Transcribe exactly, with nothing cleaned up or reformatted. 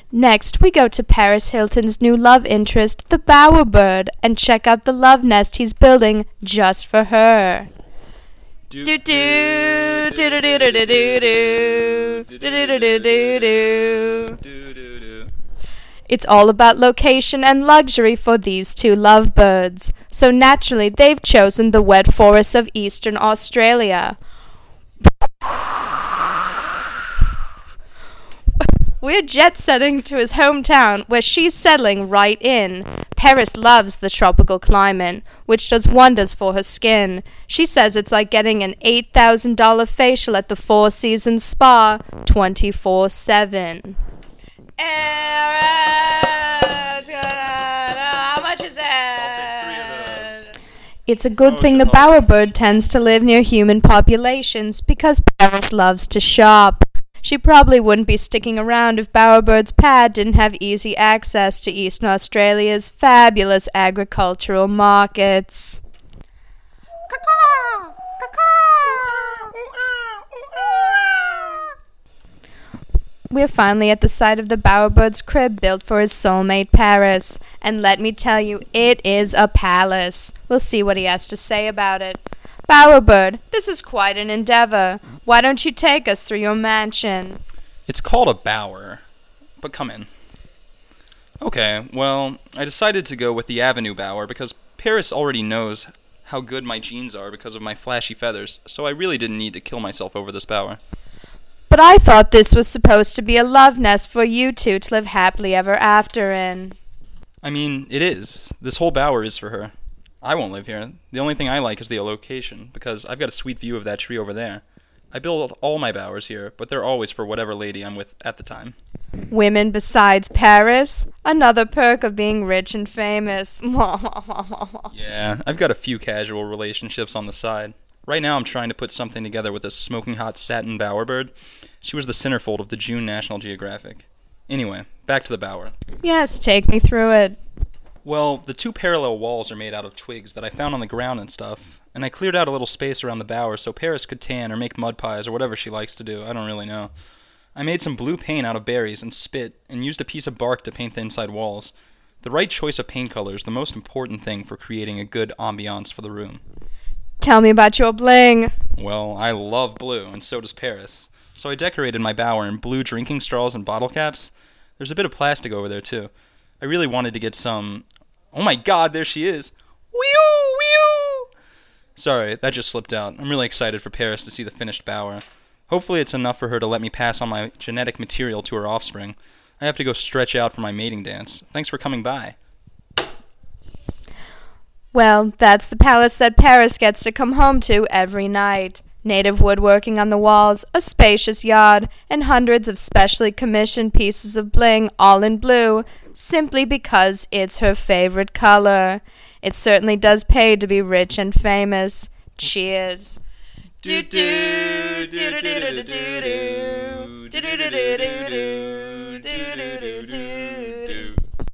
Next, we go to Paris Hilton's new love interest, the bowerbird, and check out the love nest he's building just for her. Do do do do do do do do do do do do do do. It's all about location and luxury for these two lovebirds, so naturally they've chosen the wet forests of eastern Australia. We're jet-setting to his hometown, where she's settling right in. Paris loves the tropical climate, which does wonders for her skin. She says it's like getting an eight thousand dollars facial at the Four Seasons Spa twenty-four seven. How much is it? I'll take three of those. It's a good Oh, thing the shit. bowerbird tends to live near human populations, because Paris loves to shop. She probably wouldn't be sticking around if Bowerbird's pad didn't have easy access to Eastern Australia's fabulous agricultural markets. We're finally at the site of the bowerbird's crib built for his soulmate Paris, and let me tell you, it is a palace. We'll see what he has to say about it. Bowerbird, this is quite an endeavor. Why don't you take us through your mansion? It's called a bower, but come in. Okay, well, I decided to go with the Avenue Bower because Paris already knows how good my genes are because of my flashy feathers, so I really didn't need to kill myself over this bower. But I thought this was supposed to be a love nest for you two to live happily ever after in. I mean, it is. This whole bower is for her. I won't live here. The only thing I like is the location, because I've got a sweet view of that tree over there. I build all my bowers here, but they're always for whatever lady I'm with at the time. Women besides Paris? Another perk of being rich and famous. Yeah, I've got a few casual relationships on the side. Right now I'm trying to put something together with a smoking hot satin bowerbird. She was the centerfold of the June National Geographic. Anyway, back to the bower. Yes, take me through it. Well, the two parallel walls are made out of twigs that I found on the ground and stuff, and I cleared out a little space around the bower so Paris could tan or make mud pies or whatever she likes to do. I don't really know. I made some blue paint out of berries and spit and used a piece of bark to paint the inside walls. The right choice of paint color is the most important thing for creating a good ambiance for the room. Tell me about your bling. Well, I love blue, and so does Paris. So I decorated my bower in blue drinking straws and bottle caps. There's a bit of plastic over there, too. I really wanted to get some... Oh my god, there she is! Wee-oo! Wee-oo! Sorry, that just slipped out. I'm really excited for Paris to see the finished bower. Hopefully it's enough for her to let me pass on my genetic material to her offspring. I have to go stretch out for my mating dance. Thanks for coming by. Well, that's the palace that Paris gets to come home to every night. Native woodworking on the walls, a spacious yard, and hundreds of specially commissioned pieces of bling, all in blue, simply because it's her favorite color. It certainly does pay to be rich and famous. Cheers. Do do do do do do do do do do do do do do do do.